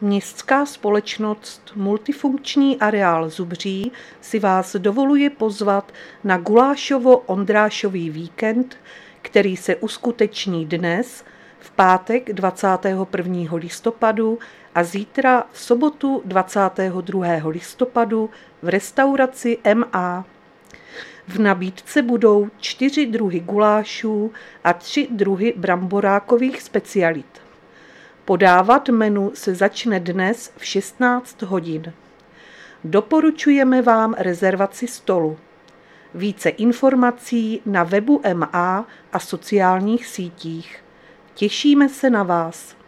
Městská společnost Multifunkční areál Zubří si vás dovoluje pozvat na Gulášovo-Ondrášový víkend, který se uskuteční dnes, v pátek 21. listopadu a zítra v sobotu 22. listopadu v restauraci MA. V nabídce budou 4 druhy gulášů a 3 druhy bramborákových specialit. Podávat menu se začne dnes v 16 hodin. Doporučujeme vám rezervaci stolu. Více informací na webu MA a sociálních sítích. Těšíme se na vás.